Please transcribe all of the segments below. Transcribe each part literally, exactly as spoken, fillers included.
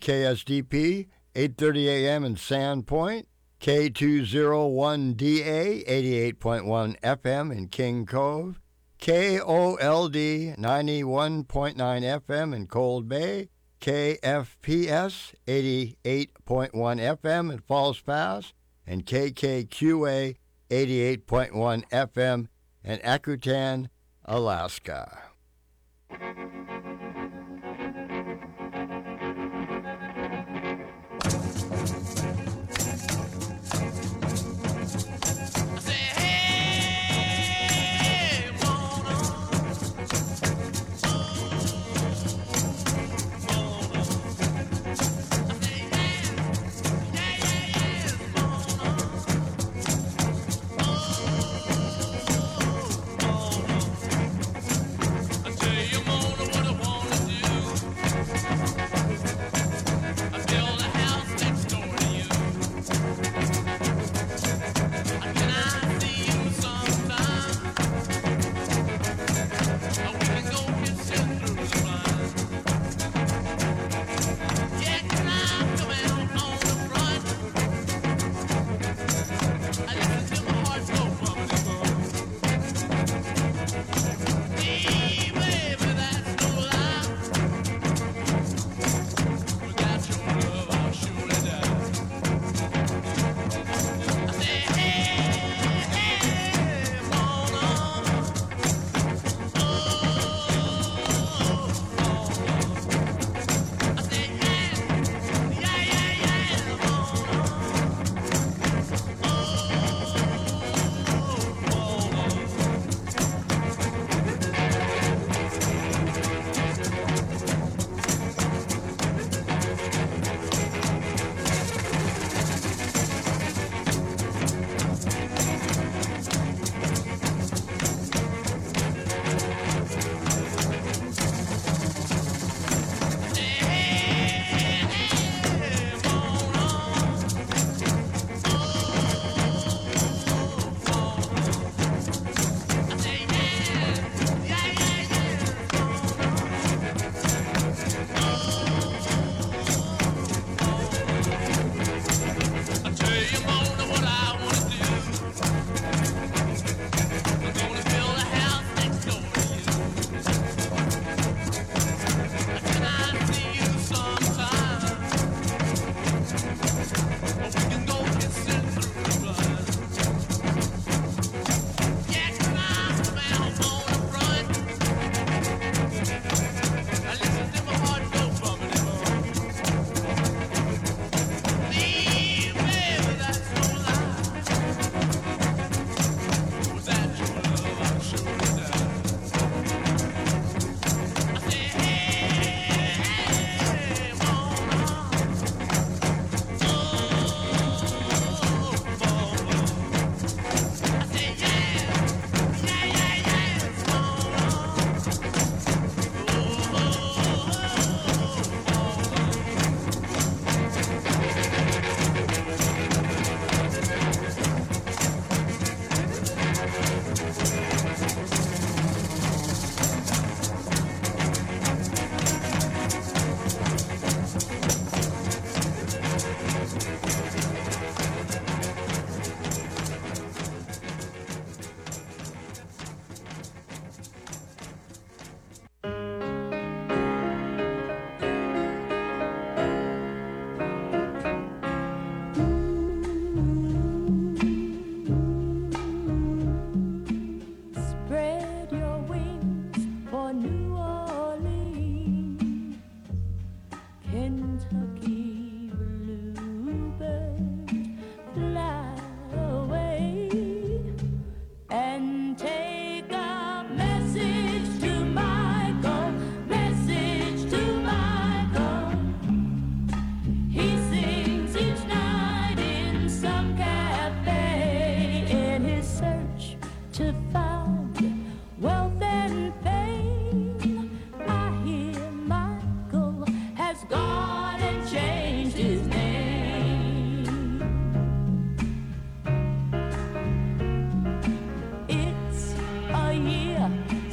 K S D P, eight thirty a.m. in Sandpoint, K two oh one D A, eighty-eight point one F M in King Cove, K O L D, ninety-one point nine F M in Cold Bay, K F P S, eighty-eight point one F M in Falls Pass, and K K Q A, eighty-eight point one F M in Akutan, Alaska.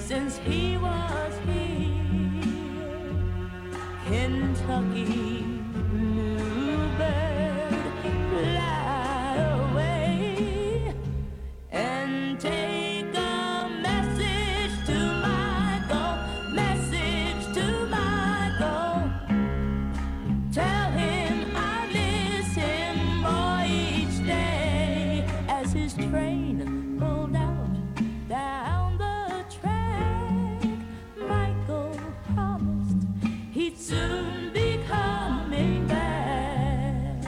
Kentucky bluebird, fly away and take a message to Michael, message to Michael. Tell him I miss him more each day as his train pulled out down the track. Michael promised he'd soon be coming back.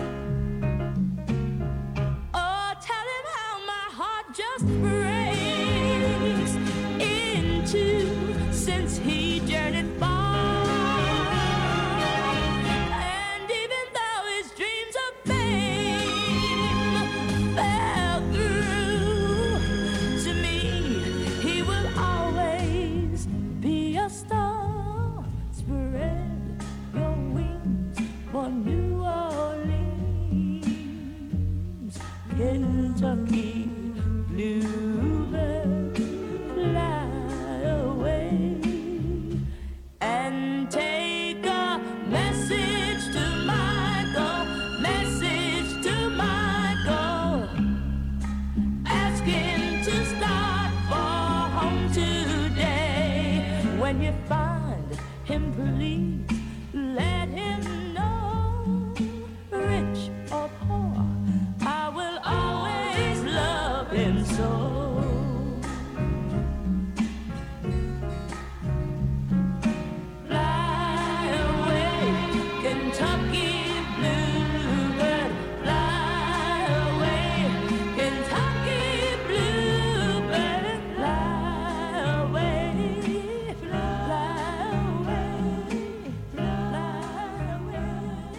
Oh, tell him how my heart just breaks in two since he journeyed far. And even though his dreams of fame fell through, to me he will always be a star. Spread your wings for New Orleans, Kentucky, bluebird, fly away and take a message to Michael, message to Michael. Ask him to start for home today. When you find him, please let him know, rich or poor, I will always love him so. Fly away, Kentucky bluebird, fly away, Kentucky bluebird, fly away, fly away, fly away.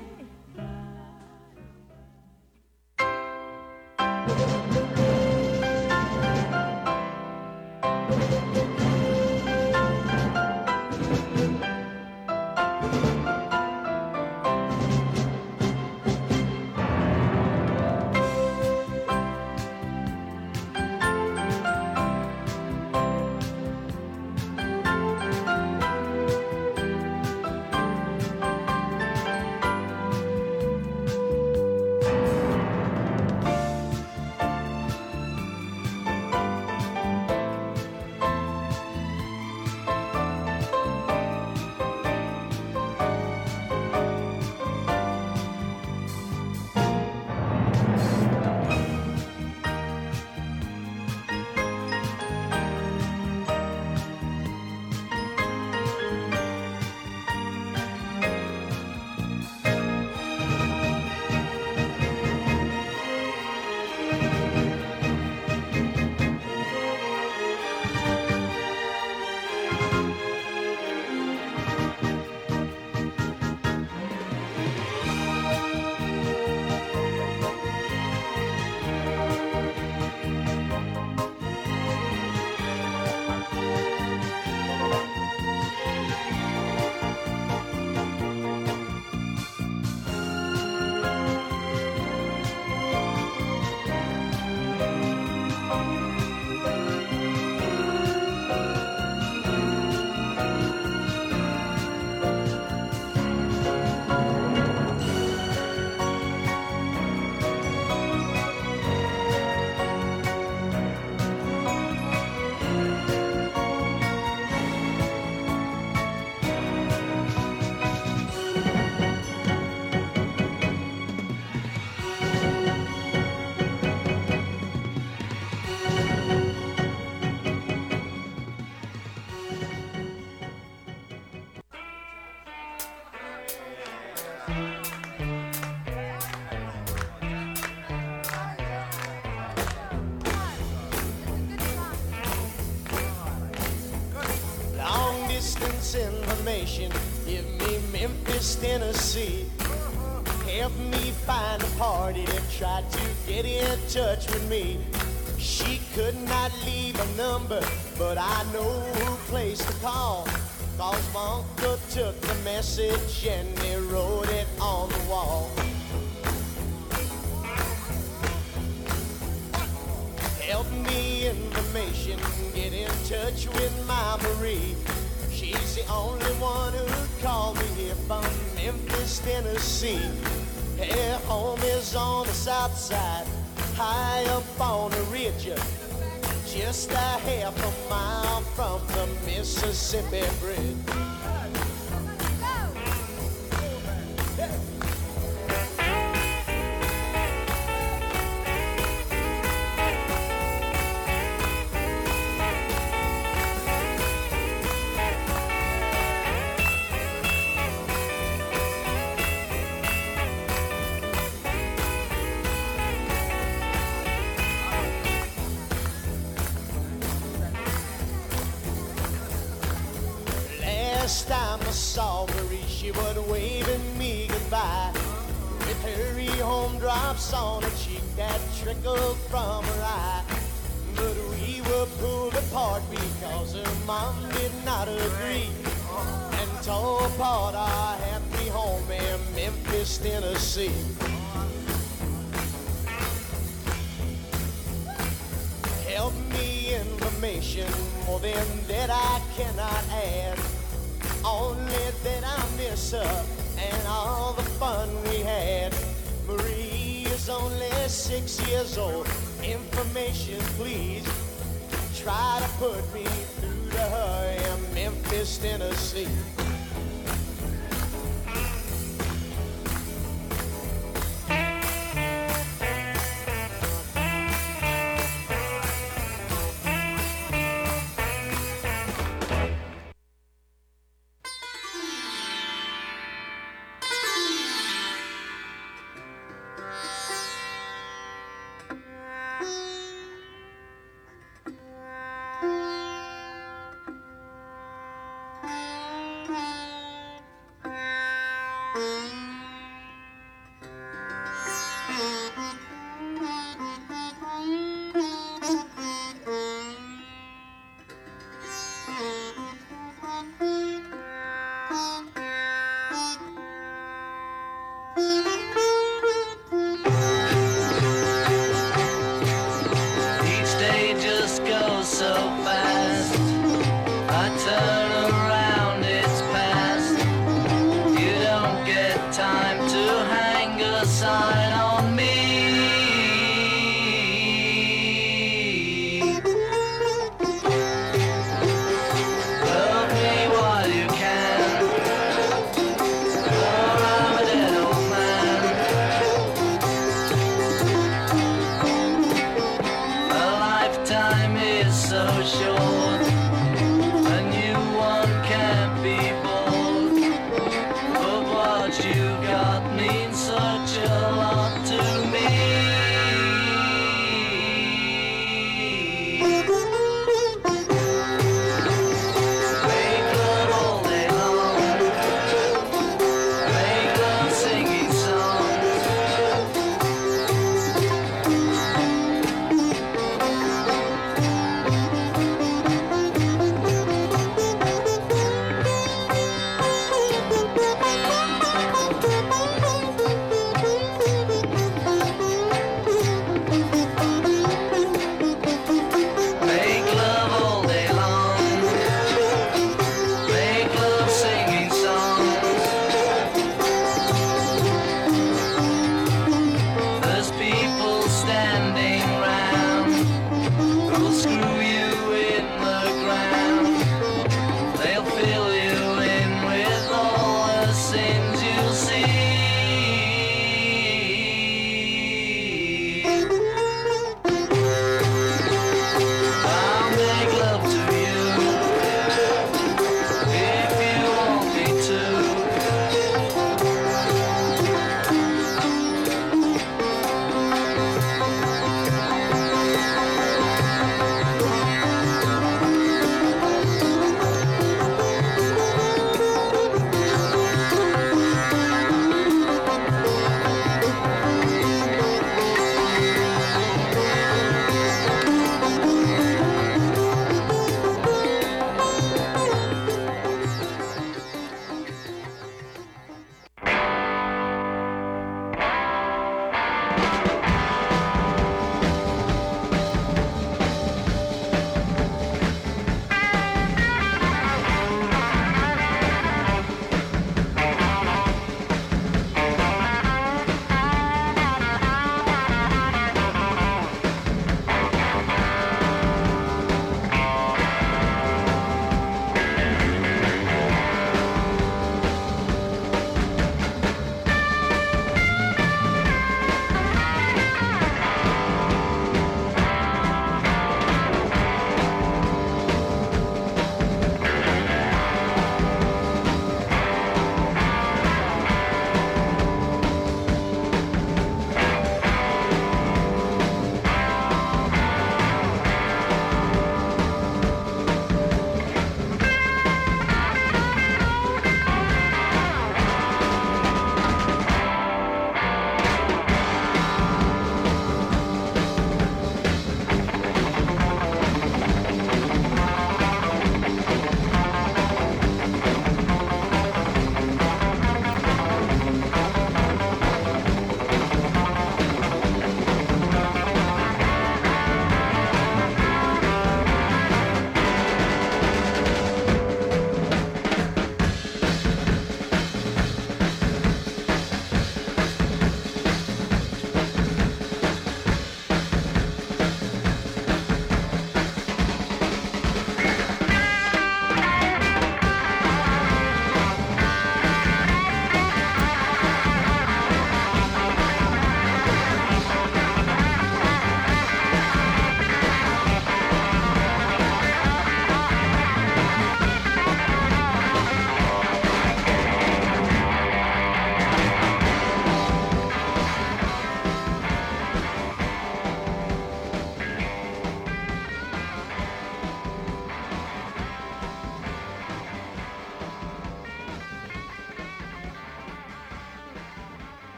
Information, give me Memphis, Tennessee. Help me find a party that tried to get in touch with me. She could not leave a number, but I know who place to call. Cause my uncle took the message and he wrote it on the wall. Help me information, get in touch with my Marie. She She's the only one who called me here from Memphis, Tennessee. Her home is on the south side, high up on a ridge, just a half a mile from the Mississippi Bridge. Last time I saw Marie, she was waving me goodbye, with her home drops on her cheek that trickled from her eye. But we were pulled apart because her mom did not agree, and tore apart our happy home in Memphis, Tennessee. Help me information, more than that I cannot add. Only that I miss her and all the fun we had. Marie is only six years old. Information, please. Try to put me through to her in Memphis, Tennessee. You got means such a lot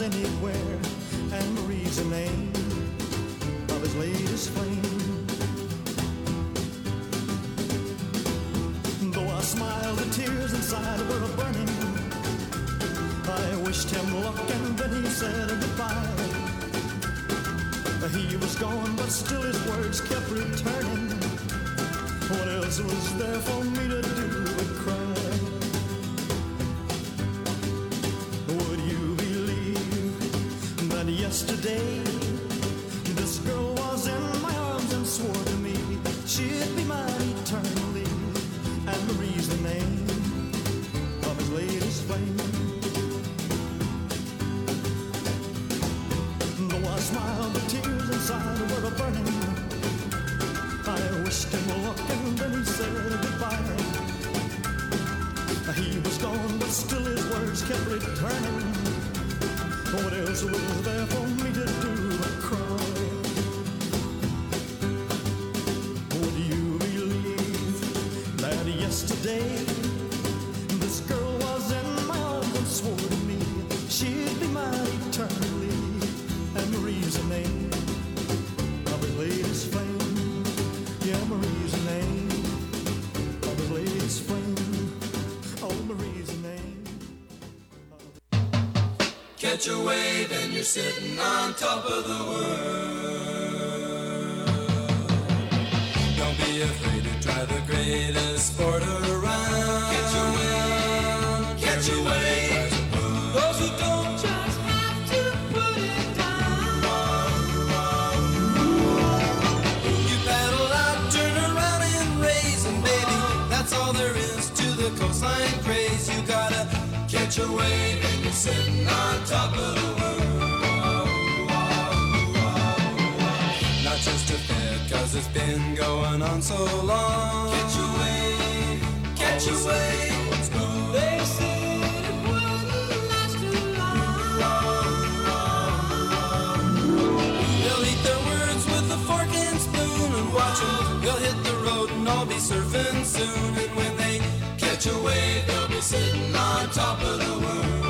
was anywhere, and Marie's the name of his latest flame. Though I smiled, the tears inside were burning. I wished him luck and then he said goodbye. He was gone, but still his words kept returning. What else was there for me to do but cry? Would you believe that yesterday this girl was in my arms and swore to me she'd be mine eternally? And Marie's the name of his latest flame. Though I smiled, the tears inside were a burning. I wished him luck and then he said goodbye. He was gone, but still his words kept returning. What else was there for me to do but cry? Would you believe that yesterday this girl was in my arms and swore to me she'd be mine eternally? And Marie's the name of his latest flame. Yeah, Marie's the name of his latest flame. Oh, Marie's the name. Catch a wave and you're sitting on top of the world. Don't be afraid to try the greatest sport around. Catch a wave, catch a wave. Those who don't just have to put it down. You paddle out, turn around and raise, and baby, that's all there is to the coastline craze. You gotta catch a wave and you're sitting on top of the world. Not just a fad, cause it's been going on so long. Catch a wave, catch a wave. Let's go. They said it wouldn't last too long. They'll eat their words with a fork and spoon and watch them. They'll hit the road and all be surfing soon. And when they catch a wave, they'll be sitting on top of the world.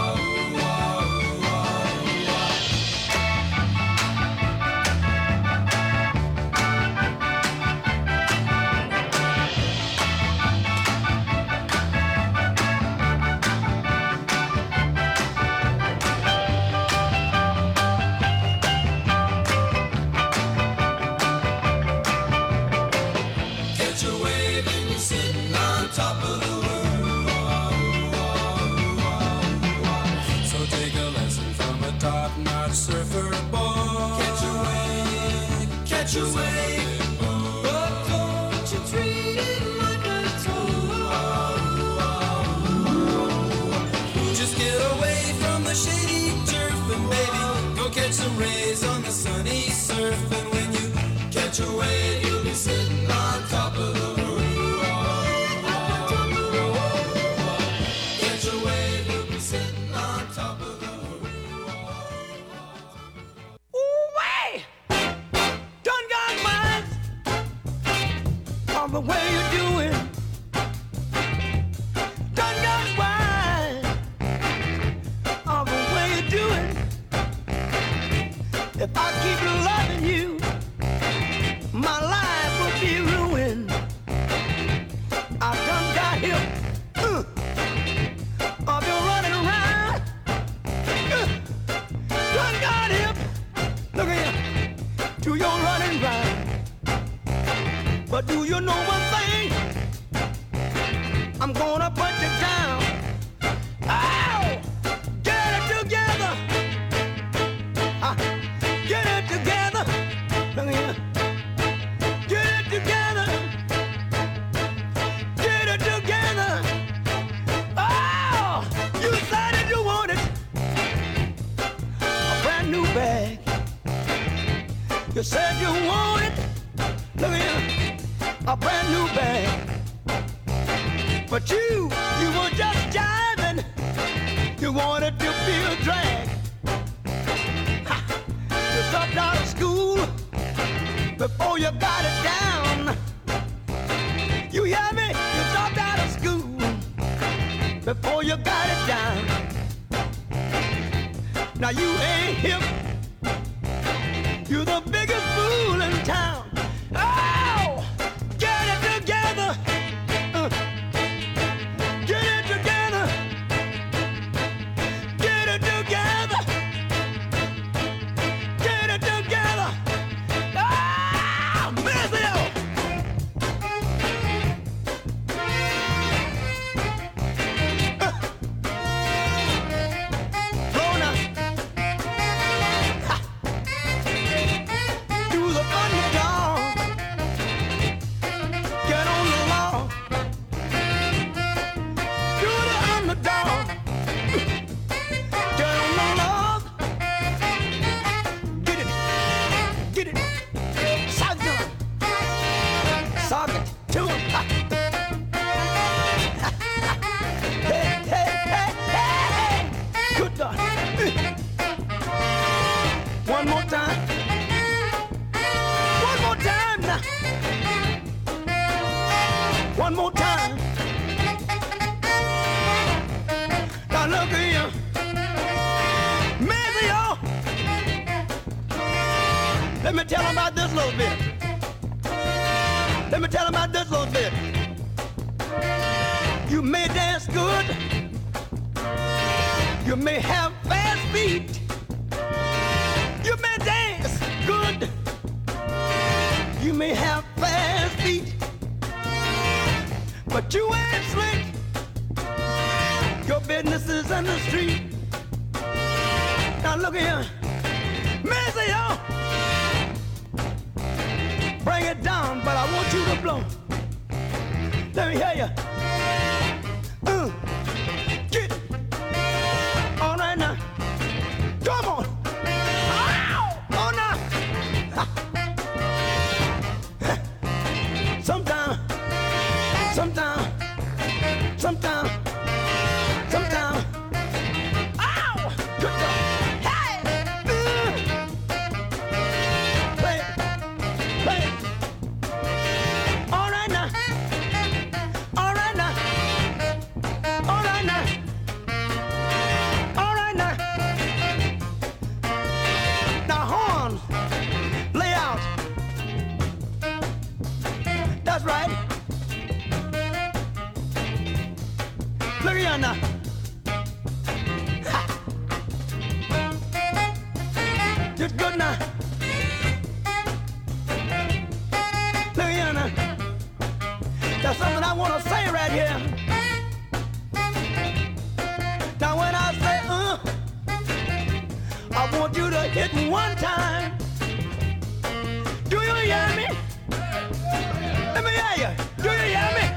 Catch a wave and you're sitting on top of the top-notch surfer boy. Catch a wave, catch a wave, but don't you treat it like a toy. Just get away from the shady turf and baby, go catch some rays on the sunny surf. And when you catch a wave, you'll be sitting on top of the world. Catch a wave, you'll be sitting on top of the world. The way you do it, done got wide. Of the way you do it, if I keep loving you, my life will be ruined. I done got hip, uh, of you running around, uh, done got hip. Look at you, to your running round. But do you know one thing? I'm gonna put you down. Ow! Get it together. Uh, get it together. Look here. Get it together. Get it together. Oh! You said that you wanted a brand new bag. You said you wanted. Look here. A brand new bag. But you, you were just jiving. You wanted to be a drag. Ha! You dropped out of school before you got it down. You hear me? You dropped out of school before you got it down. Now look here. Maybe y'all. Let me tell them about this little bit. Let me tell them about this little bit. You may dance good. You may have fast feet. You may dance good. You may have fast feet. But you ain't slick. Your business is in the street. Now look here. Missy, y'all. Bring it down, but I want you to blow. Let me hear you. Uh, get it. All right now. Come on. Ow! Oh, now. Sometime, sometime, sometime, sometime. Ow! Good job. Hey! Uh, play it. Play it. All right now. All right now. All right now. All right now. Now horns, lay out. That's right. Look at you now. Ha. Just good now. Look at you now. There's something I want to say right here. Now when I say uh, I want you to hit me one time. Do you hear me? Let me hear you. Do you hear me?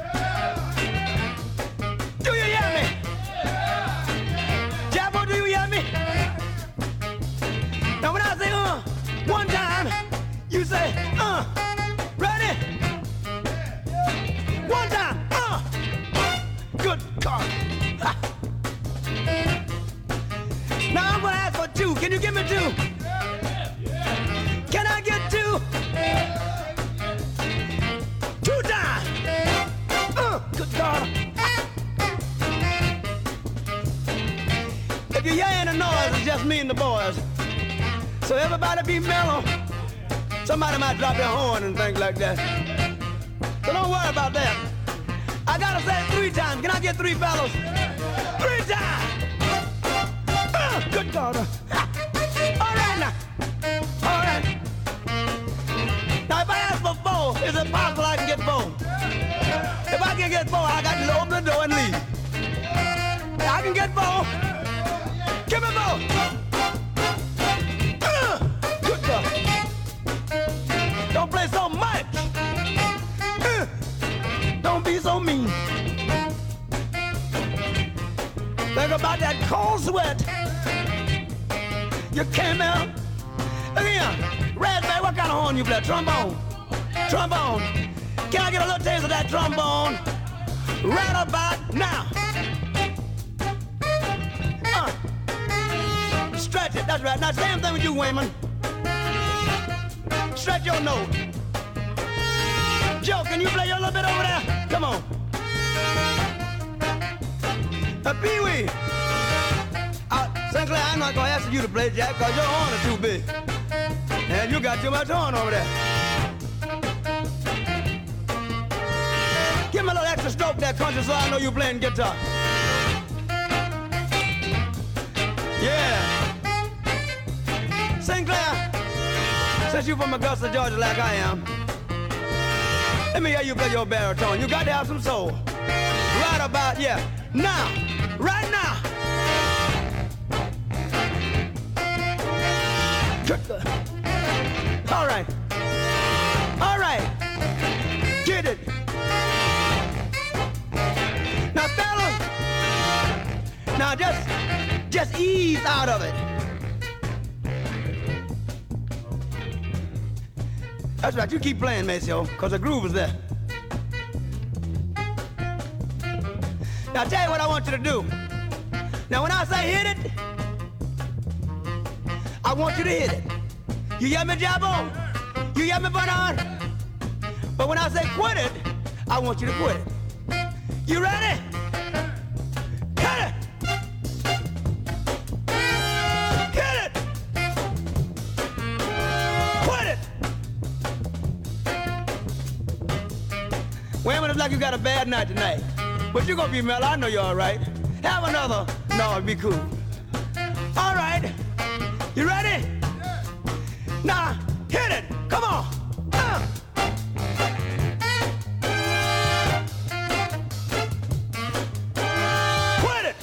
Do you hear me? Jabbo, do you hear me? Now when I say uh, one time, you say uh, ready? One time, uh, good God. Ha. Now I'm gonna ask for two. Can you give me two? Can I get two? Two times. Uh, good God. If you hear any noise, it's just me and the boys. So everybody be mellow. Somebody might drop their horn and things like that. So don't worry about that. I gotta say it three times. Can I get three fellows? Three times. Uh, good God. All right now. All right. Now if I ask for four, is it possible I can get four? If I can get four, I got to open the door and leave. I can get four. Give me four. Uh, good God. Don't play so much. Uh, don't be so mean. Think about that cold sweat. You came out. Look here. Raspberry, what kind of horn you play? Trombone. Trombone. Can I get a little taste of that trombone? Right about now. Uh. Stretch it. That's right. Now, same thing with you, Wayman. Stretch your nose. Joe, can you play your little bit over there? Come on. Uh, Pee-wee. Uh, Sinclair, I'm not going to ask you to play, Jack, because your horn is too big. And you got too much horn over there. Give me a little extra stroke there, country, so I know you're playing guitar. Yeah. Sinclair, since you're from Augusta, Georgia, like I am, let me hear you play your baritone. You got to have some soul. Right about, yeah. Now. Right now. All right. All right. Get it. Now, fellas. Now, just, just ease out of it. That's right. You keep playing, Maceo, because the groove is there. Now, I'll tell you what I want you to do. Now, when I say hit it, I want you to hit it. You hear me, Jabbo? You hear me, Bernard? But when I say quit it, I want you to quit it. You ready? Cut it! looks like you got a bad night tonight. But you're gonna be mellow, I know you're all right. Have another. No, be cool. All right. You ready? Yeah. Now, hit it. Come on. Uh. Quit it.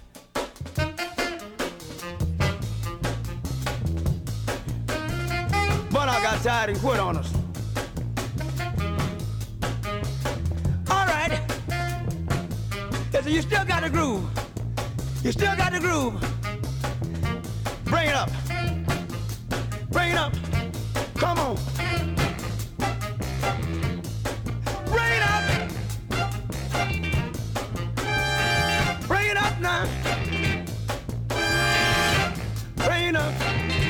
But I got tired and quit on us. All right. Listen, you still got the groove. You still got the groove. Bring it up. Bring it up. Come on. Bring it up. Bring it up now. Bring it up.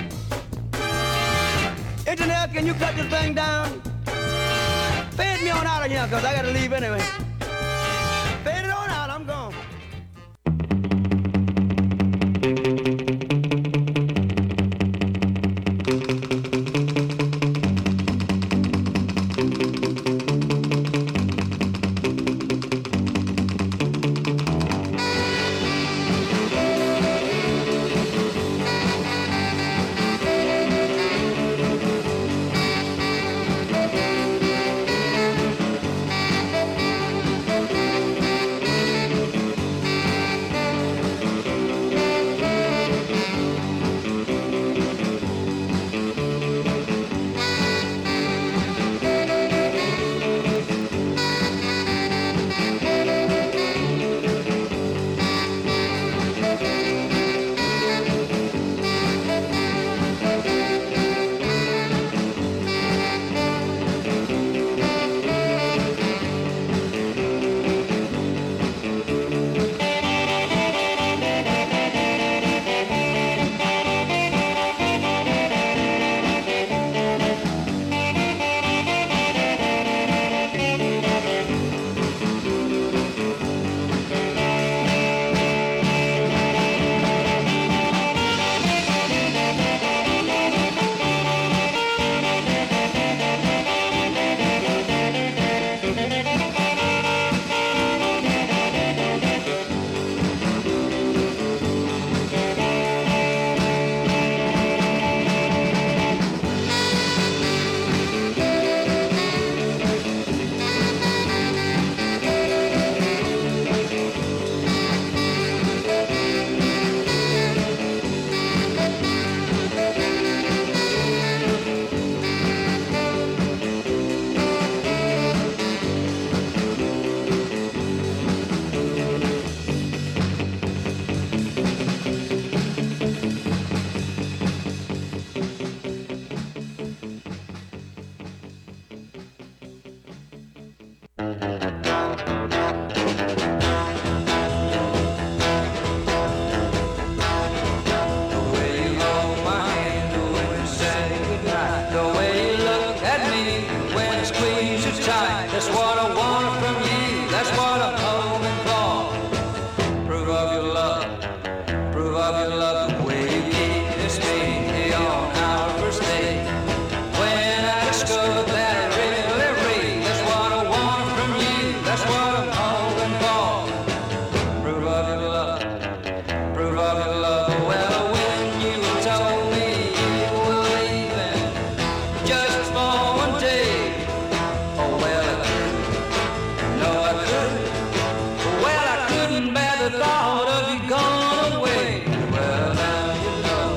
Engineer, can you cut this thing down? Fade me on out of here, because I got to leave anyway. Fade it on out, I'm gone. That's what I want from you. That's what I'm hoping for. Proof of your love. Proof of your love. The way you kissed me on our first date. When I discovered that I really, really, that's what I want from you. That's what I'm hoping for. Proof of your love. Proof of your love. Well, when you told me you were leaving just for one day. Oh, well, I couldn't. No, I couldn't. Well, I couldn't bear the thought of you gone away. Well, now you know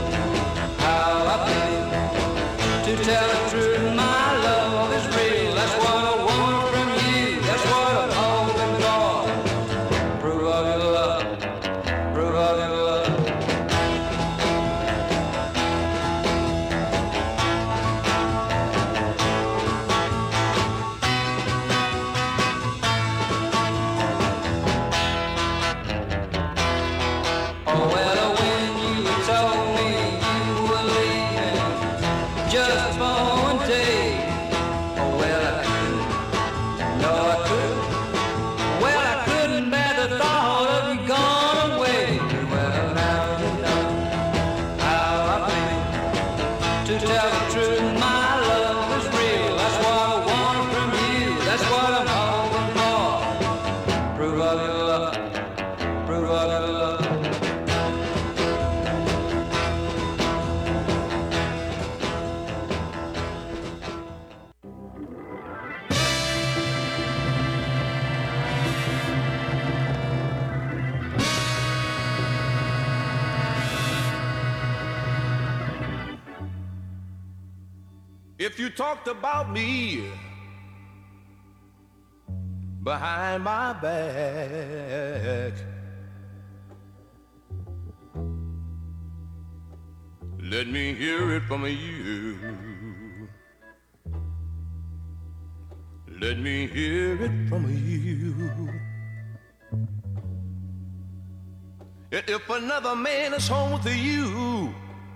how I feel. To tell the truth, my love is real. That's what I want from you. That's what I'm hoping for. Proof of your love. Proof of your love. If you talked about me behind my back, let me hear it from you. Let me hear it from you. And if another man is home with you,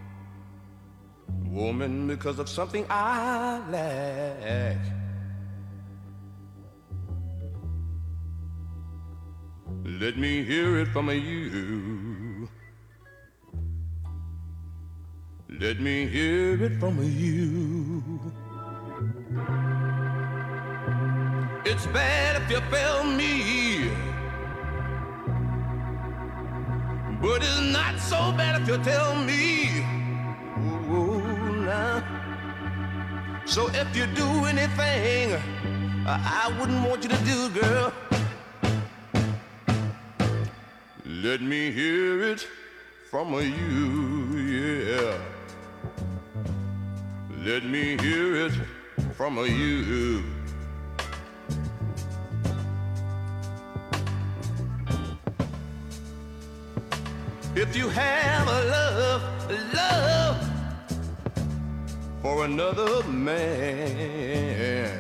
woman, because of something I lack, let me hear it from you. Let me hear it from you. It's bad if you fail me, but it's not so bad if you tell me. Ooh, now. So if you do anything I wouldn't want you to do, girl, let me hear it from you, yeah. Let me hear it from you. If you have a love, a love for another man,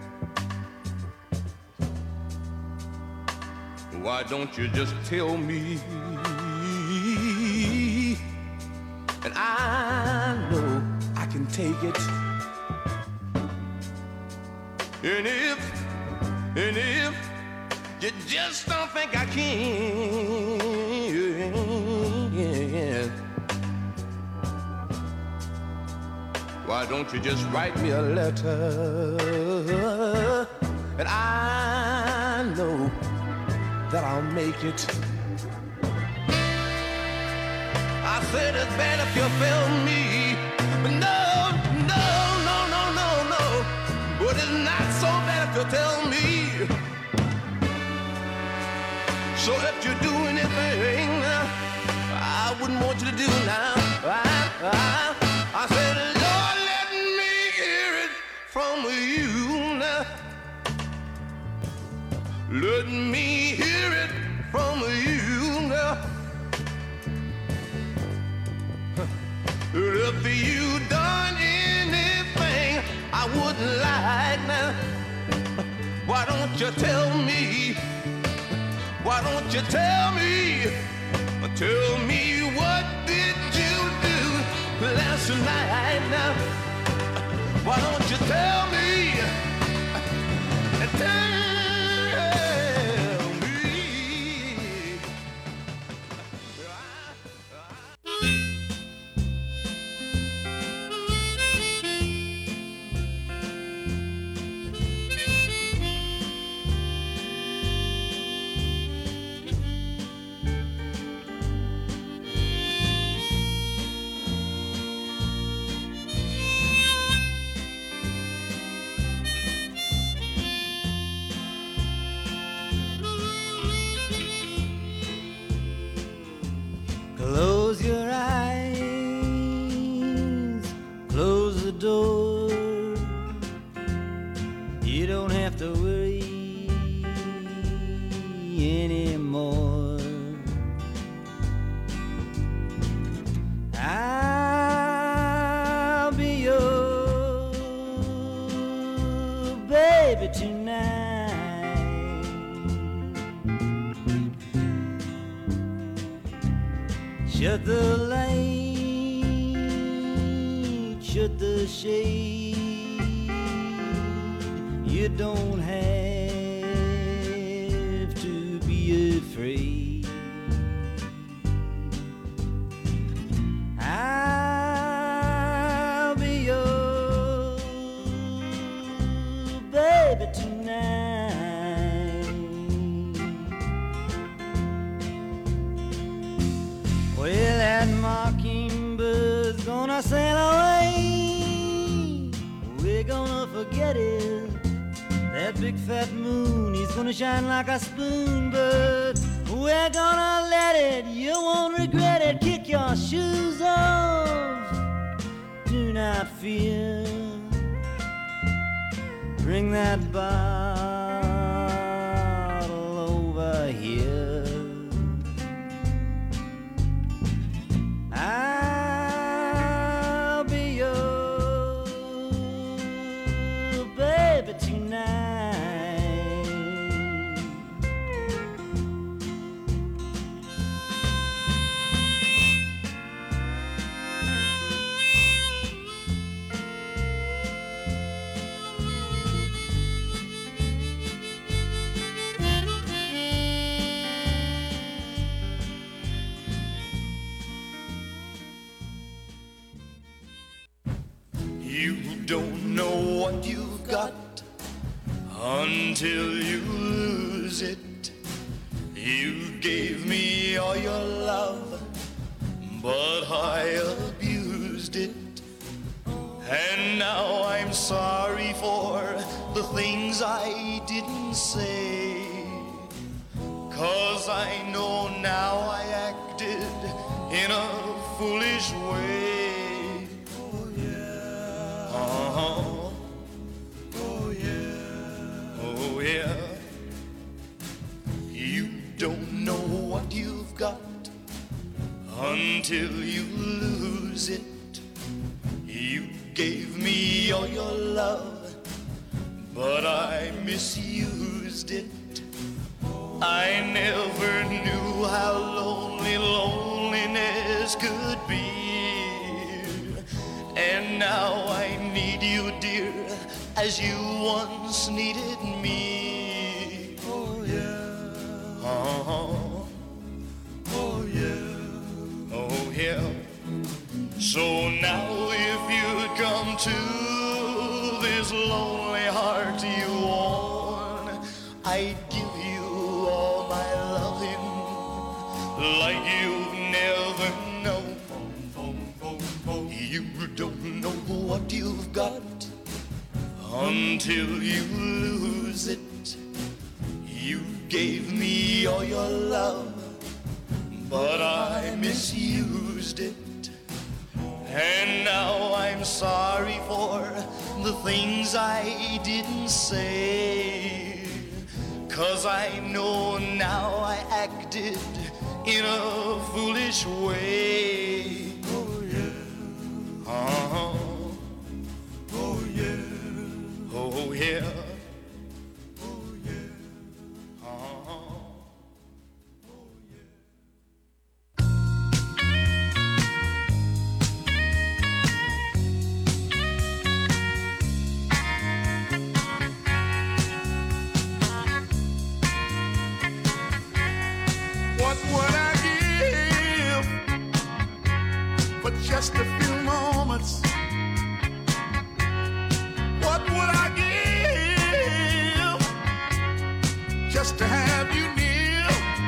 why don't you just tell me? And I know I can take it. And if, and if you just don't think I can, why don't you just write me a letter? And I know that I'll make it. I said it's bad if you fail me, but no, no, no, no, no, no. But it's not so bad if you tell me. So if you do anything I wouldn't want you to do now, I, I, I said, Lord, let me hear it from you now. Let me hear it from you now. If you done anything I wouldn't like now, why don't you tell me? Why don't you tell me? Tell me what did you do last night now? Why don't you tell me? And tell Close your eyes, close the door. You don't have to worry anymore. I'll be your baby tonight. Shut the light, shut the shade. You don't have to be afraid. I'll be your baby tonight. Well, that mockingbird's gonna sail away. We're gonna forget it. That big fat moon, he's gonna shine like a spoon, but we're gonna let it. You won't regret it. Kick your shoes off. Do not fear. Bring that bottle over here. I'll be your baby tonight. You don't know what you've got until you lose it. You gave me all your love, but I abused it. And now I'm sorry for the things I didn't say, 'cause I know now I acted in a foolish way. Uh-huh. Oh yeah. Oh yeah. You don't know what you've got until you lose it. You gave me all your love, but I misused it. I never knew how lonely loneliness could be. And now I need you, dear, as you once needed me. Oh yeah. Uh-huh. Oh yeah. Oh yeah. So now if you'd come to this lonely heart you own, I'd give you all my loving like you've never known. You don't know what you've got until you lose it. You gave me all your love, but I misused it. And now I'm sorry for the things I didn't say, 'cause I know now I acted in a foolish way. Uh-huh. Oh yeah. Oh yeah. Oh yeah. Uh-huh. Oh yeah. What would I give for just a few moments? What would I give just to have you near?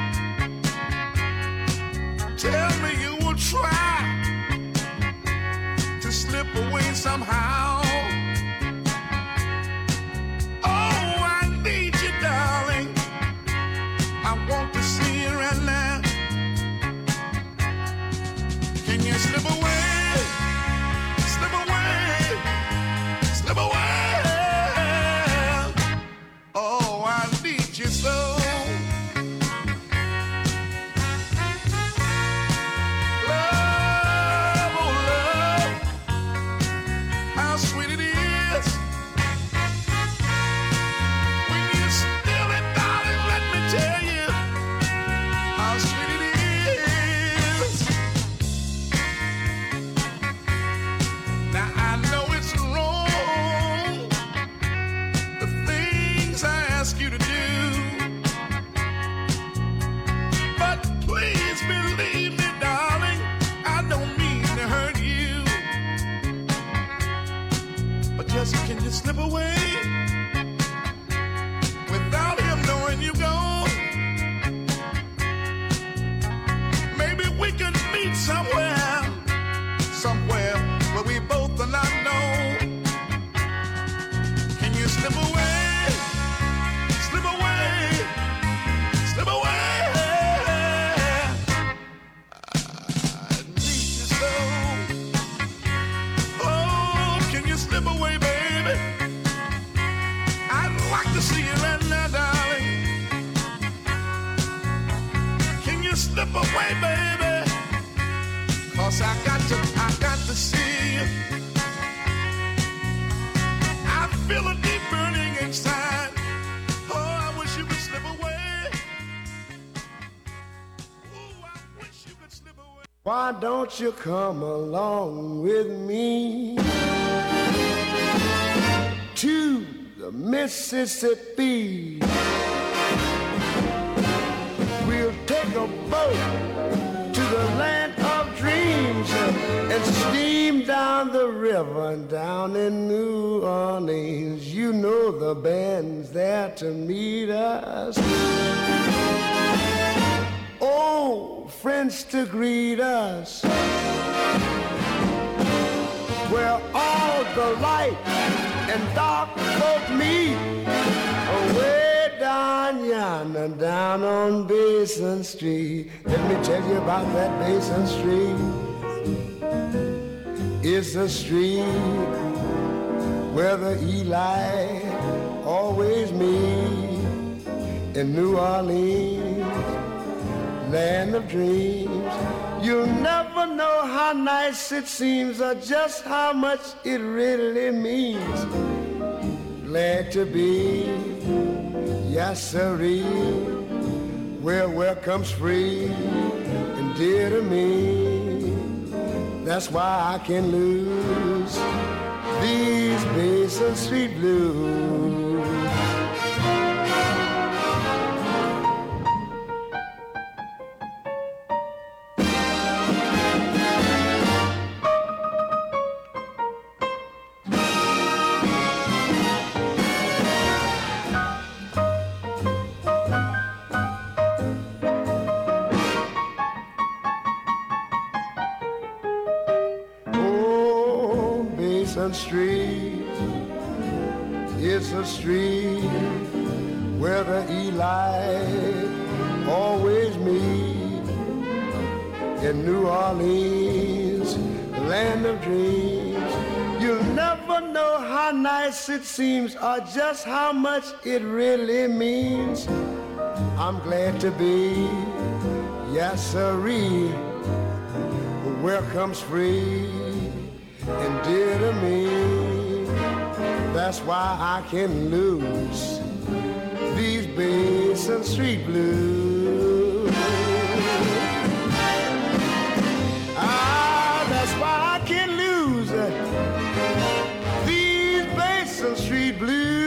Tell me you will try to slip away somehow. Oh, I need you, darling. I want to see you right now. Can you slip away? Slip away. Slip away. Oh, I need you so. Love, oh love, how sweet it is when you steal it, darling. Let me tell you how sweet it is. Now I know it's wrong, the things I ask you to do, but please believe me, darling, I don't mean to hurt you. But just can you slip away without him knowing you gone? Maybe we can meet somewhere, somewhere where we both are not known. Can you slip away? Slip away. Slip away. I need you so. Oh, can you slip away, baby? slip away, baby. Cause I got to, I got to see you. I feel a deep burning inside. Oh, I wish you could slip away. Oh, I wish you could slip away. Why don't you come along with me to the Mississippi? We'll take a boat to the land of dreams and steam down the river and down in New Orleans. You know the band's there to meet us. Oh, friends to greet us. Where all the light and dark folk meet. Away down yonder, down on Basin Street. Let me tell you about that Basin Street. It's a street where the Eli always meet. In New Orleans, land of dreams. You'll never know how nice it seems or just how much it really means. Glad to be, yes sirree, where welcome's free and dear to me. That's why I can lose these Basin Street blues. Street is a street where the Eli always meet. In New Orleans, land of dreams, you'll never know how nice it seems or just how much it really means. I'm glad to be, yes sirree, where comes free and dear to me. That's why I can lose these Basin Street blues. Ah, that's why I can lose these Basin Street blues.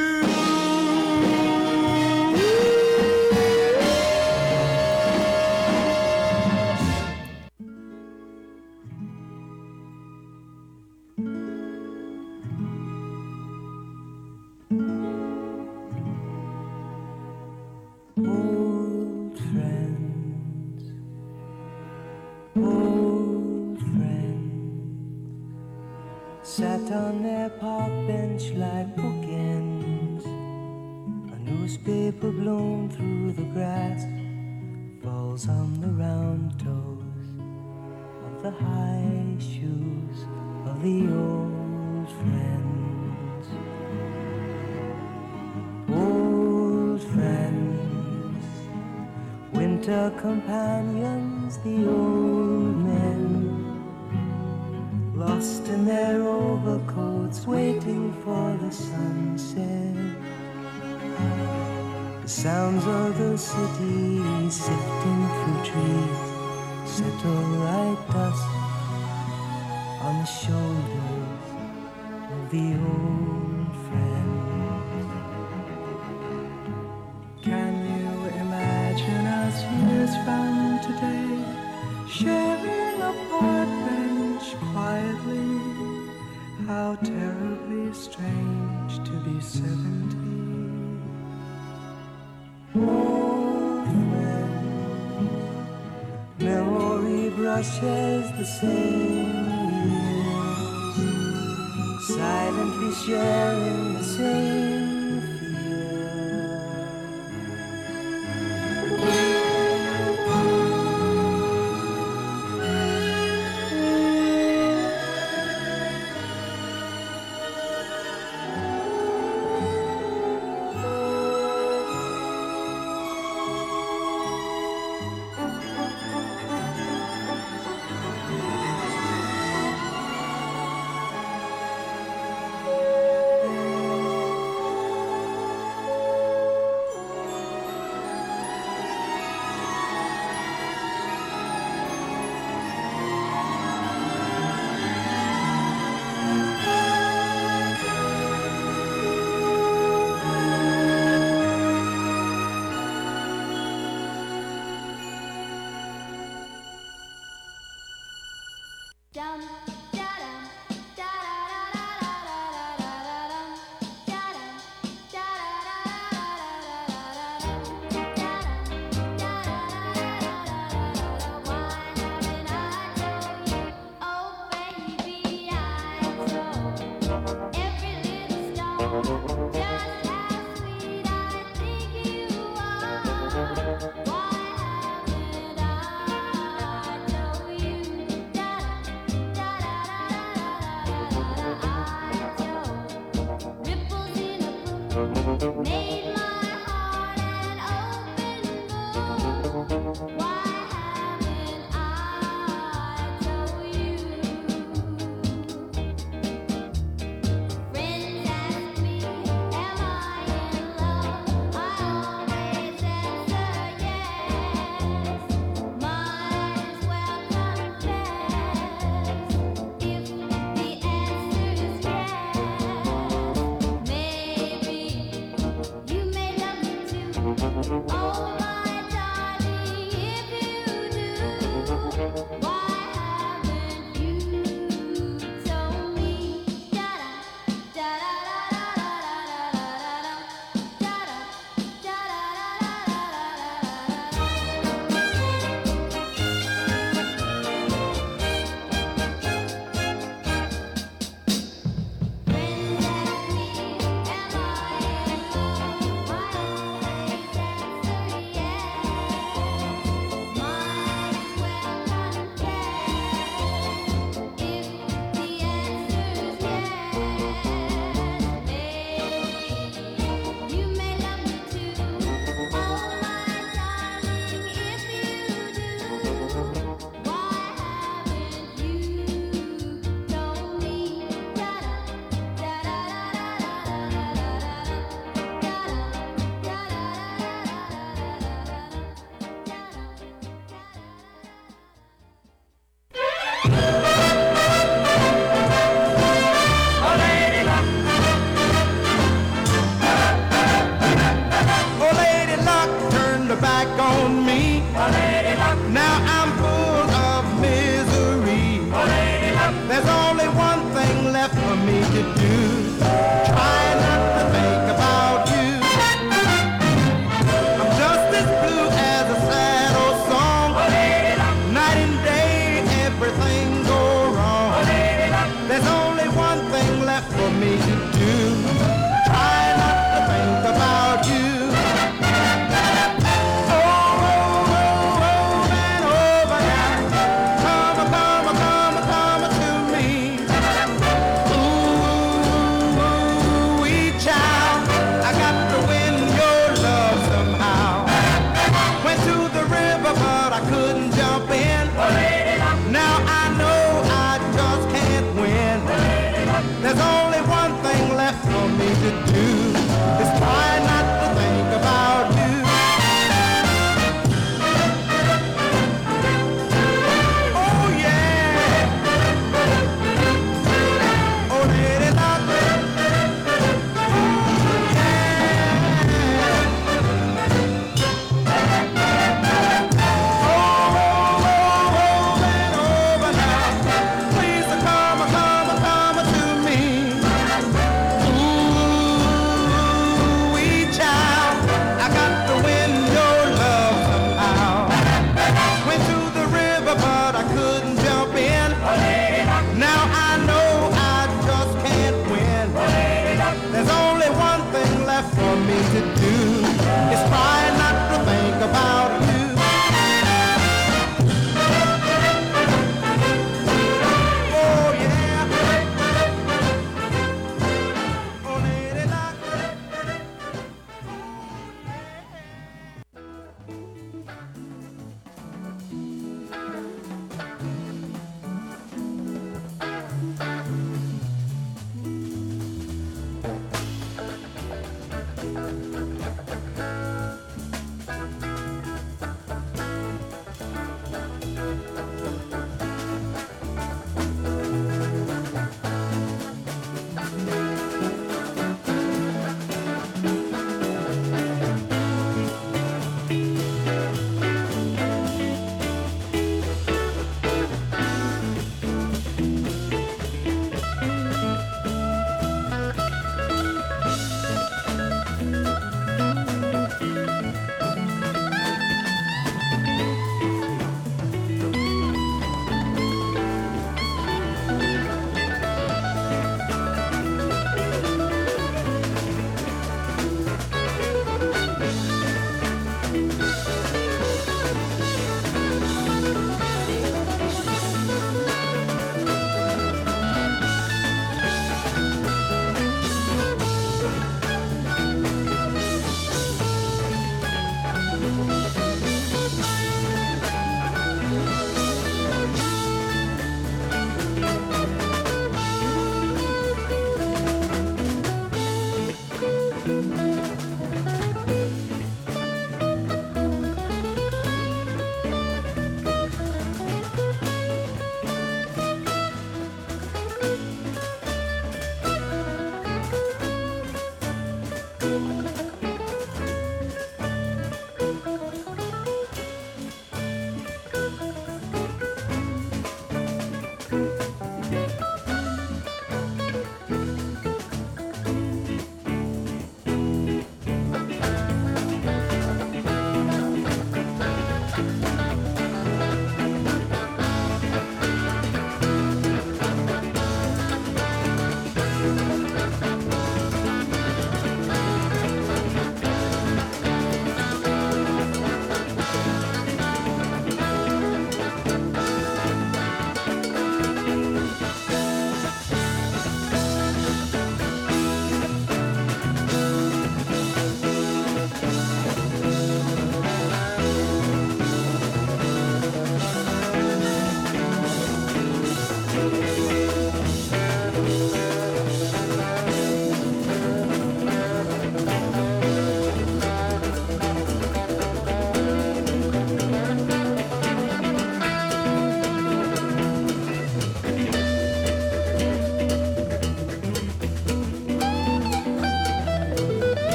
Sat on their park bench like bookends. A newspaper blown through the grass falls on the round toes of the high shoes of the old friends. Old friends, winter companions, the old men, lost in their overcoats, waiting for the sunset. The sounds of the city sifting through trees settle like dust on the shoulders of the old friends. Can you imagine us years from today, sharing a park bench quietly? How terribly strange to be seventy. Old friends, memory brushes the same years, silently sharing the same fear. Now I'm full of misery. There's only one thing left for me to do.